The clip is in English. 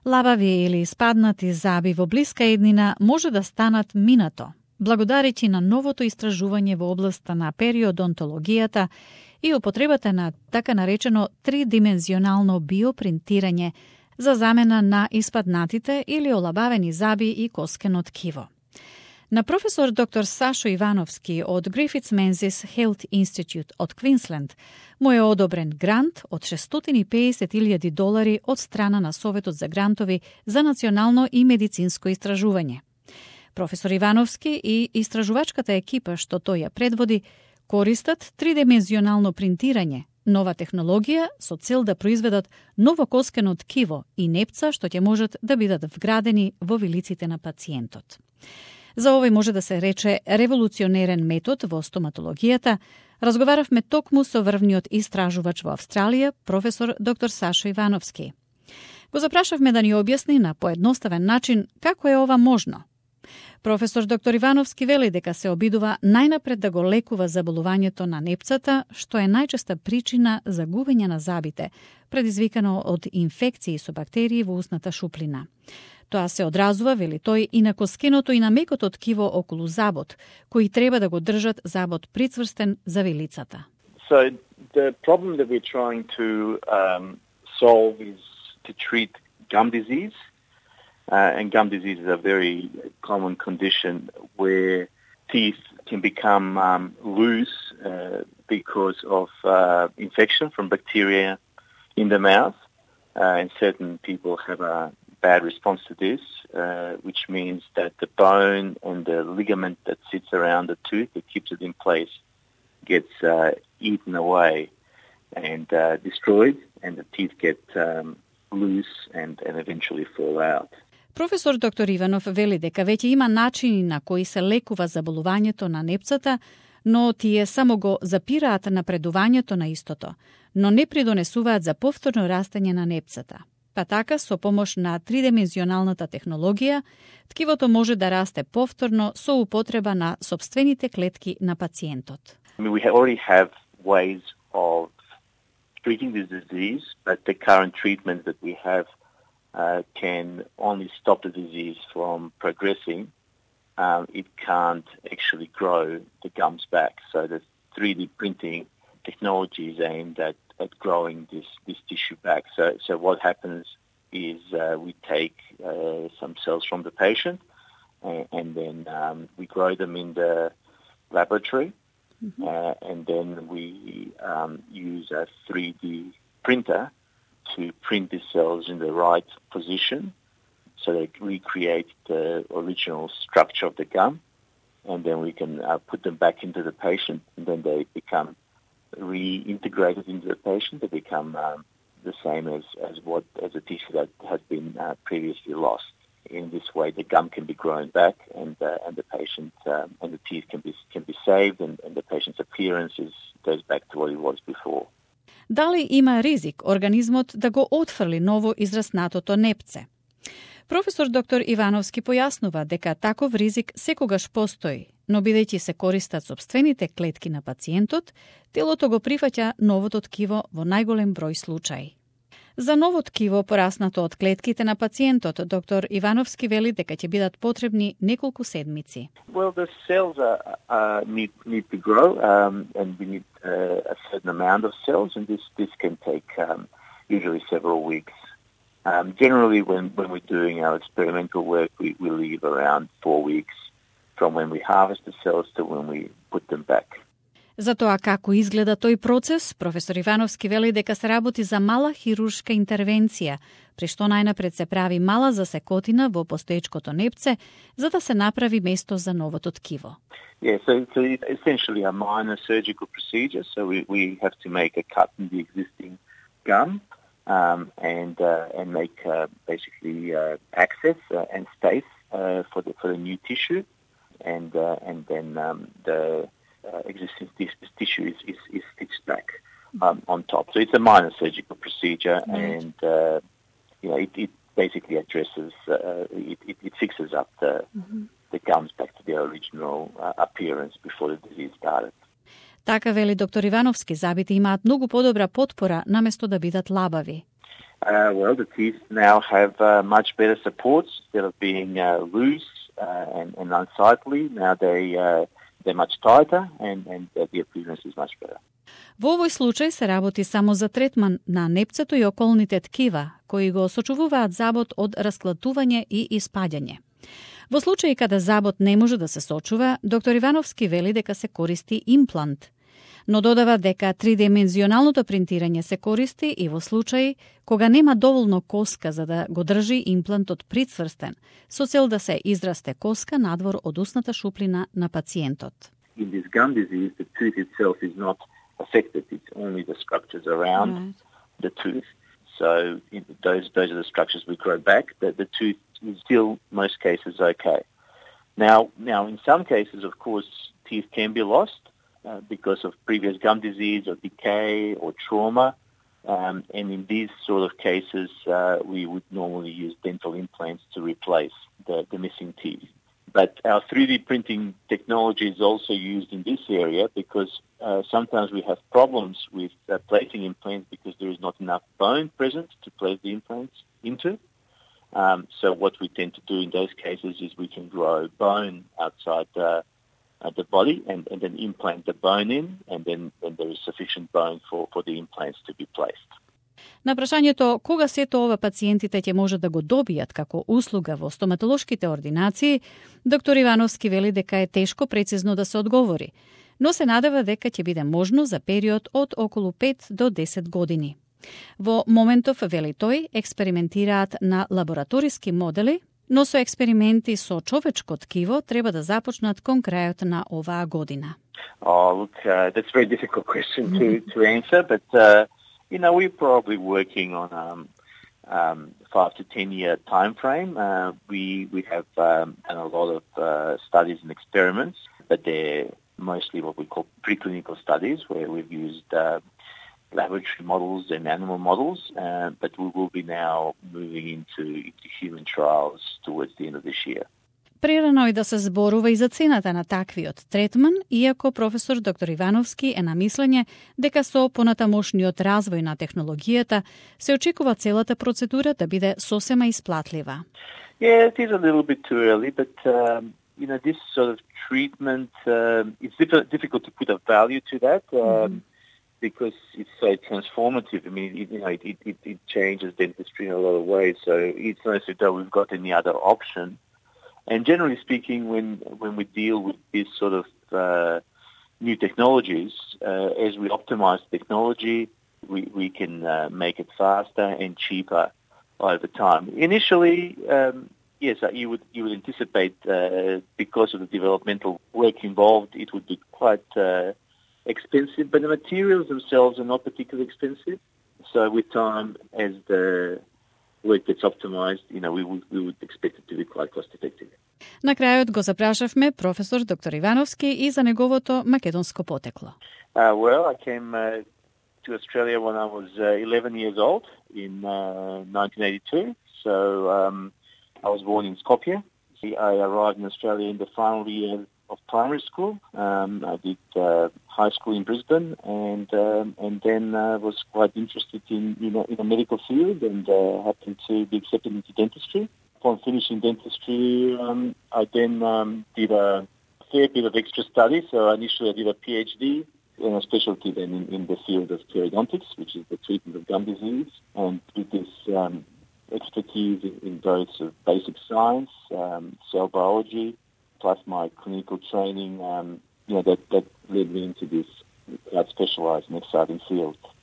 Лабави или испаднати заби во блиска еднина може да станат минато, благодарејќи на новото истражување во областа на периодонтологијата и употребата на така наречено тридимензионално биопринтирање за замена на испаднатите или олабавени заби и коскено ткиво. На професор доктор Сашо Ивановски од Griffiths Menzies Health Institute од Квинсленд му е одобрен грант од $650,000 од страна на Советот за грантови за национално и медицинско истражување. Професор Ивановски и истражувачката екипа што тој ја предводи користат тридимензионално принтирање, нова технологија со цел да произведат ново коскено ткиво и непца што ќе можат да бидат вградени во вилиците на пациентот. За овој може да се рече револуционерен метод во стоматологијата, разговаравме токму со врвниот истражувач во Австралија, професор доктор Сашо Ивановски. Го запрашавме да ни објасни на поедноставен начин како е ова можно. Професор доктор Ивановски вели дека се обидува најнапред да го лекува заболувањето на непцата, што е најчеста причина за губење на забите, предизвикано од инфекции со бактерии во устната шуплина. Тоа се одразува, вели тој, и на коскеното и на мекото ткиво околу забот, кои треба да го држат забот прицврстен за вилицата. So the problem that we're trying to solve is to treat gum disease. And gum disease is a very common condition where teeth can become loose because of infection from bacteria in the mouth. And certain people have a bad response to this, which means that the bone and the ligament that sits around the tooth that keeps it in place gets eaten away and destroyed, and the teeth get loose and eventually fall out. Професор доктор Иванов вели дека веќе има начини на кои се лекува заболувањето на непцата, но тие само го запираат напредувањето на истото, но не придонесуваат за повторно растење на непцата. Па така, со помош на тридимензионалната технологија, ткивото може да расте повторно со употреба на сопствените клетки на пациентот. We already have ways of treating this disease, but the current treatments that we have can only stop the disease from progressing. It can't actually grow the gums back. So the 3D printing technology is aimed at growing this tissue back. So what happens is we take some cells from the patient and then we grow them in the laboratory. And then we use a 3D printer to print the cells in the right position so they recreate the original structure of the gum, and then we can put them back into the patient, and then they become reintegrated into the patient. They become the same as a tissue that has been previously lost. In this way, the gum can be grown back, and the patient and the teeth can be saved, and the patient's appearance goes back to what it was before. Дали има ризик организмот да го отфрли ново израснатото непце? Професор доктор Ивановски појаснува дека таков ризик секогаш постои, но бидејќи се користат сопствените клетки на пациентот, телото го прифаќа новото ткиво во најголем број случаи. За ново ткиво пораснато од клетките на пациентот, доктор Ивановски вели дека ќе бидат потребни неколку седмици. Well, the cells need to grow, and we need a certain amount of cells, and this can take usually several weeks. Generally, when we're doing our experimental work, we leave around 4 weeks from when we harvest the cells to when we put them back. За тоа како изгледа тој процес, професор Ивановски вели дека се работи за мала хируршка интервенција, при што најнапред се прави мала засекотина во постоечкото непце, за да се направи место за новото ткиво. Yeah, so it's essentially a minor surgical procedure. So we have to make a cut in the existing gum and make basically access and space for the new tissue, and then the existing tissue is stitched back on top. So it's a minor surgical procedure, and it basically addresses it fixes up the gums back to their original appearance before the disease started. Така вели доктор Ивановски, забите имаат многу подобра потпора наместо да бидат лабави. Well, the teeth now have much better supports. Instead of being loose and unsightly, now they're much tighter and the appearance is much better. Во овој случај се работи само за третман на непцето и околните ткива, кои го сочувуваат забот од расклатување и испаѓање. Во случаи када забот не може да се сочува, доктор Ивановски вели дека се користи имплант, но додава дека тридимензионалното принтирање се користи и во случаи кога нема доволно коска за да го држи имплантот прицврстен, со цел да се израсте коска надвор од устната шуплина на пациентот. In this gum disease, the tooth itself is not affected. It's only the structures around the tooth. So those are the structures we grow back. The tooth is still, most cases, okay. Now, in some cases, of course, teeth can be lost because of previous gum disease or decay or trauma. And in these sort of cases, we would normally use dental implants to replace the missing teeth. But our 3D printing technology is also used in this area because sometimes we have problems with placing implants because there is not enough bone present to place the implants into. So what we tend to do in those cases is we can grow bone outside the body and then implant the bone in, and then there is sufficient bone for the implants to be placed. На прашањето кога сето ова пациентите ќе може да го добијат како услуга во стоматолошките ординации, доктор Ивановски вели дека е тешко прецизно да се одговори, но се надева дека ќе биде можно за период од околу 5 до 10 години. Во моментов, вели тој, експериментираат на лабораториски модели, но со експерименти со човечко ткиво треба да започнат кон крајот на оваа година. That's a very difficult question to answer, but we're probably working on 5 to 10 year time frame. We have done a lot of studies and experiments, but they're mostly what we call preclinical studies, where we've used laboratory models and animal models, but we will be now moving into human trials towards the end of this year. Прерано е да се зборува и за цената на таквиот третман, иако професор доктор Ивановски е на мислење дека со понатамошниот развој на технологијата се очекува целата процедура да биде сосема исплатлива. Yeah, it is a little bit too early, but this sort of treatment, it's difficult to put a value to that because it's so transformative. I mean, it changes dentistry in a lot of ways, so it's not as though we've got any other option. And generally speaking, when we deal with this sort of new technologies, as we optimize technology, we can make it faster and cheaper over time. Initially, yes, you would anticipate because of the developmental work involved, it would be quite expensive, but the materials themselves are not particularly expensive. So with time, as the work gets optimized, we would expect it to be quite cost effective. На крајот го запрашавме професор доктор Ивановски и за неговото македонско потекло. Well, I came to Australia when I was 11 years old in 1982. So I was born in Skopje. I arrived in Australia in the final year of primary school. I did high school in Brisbane, and then was quite interested in a medical field and happened to be accepted into dentistry. Upon finishing dentistry, I then did a fair bit of extra study. So initially I did a PhD and a specialty then in the field of periodontics, which is the treatment of gum disease, and with this expertise in both basic science, cell biology, plus my clinical training, that led me into this quite specialized and exciting field.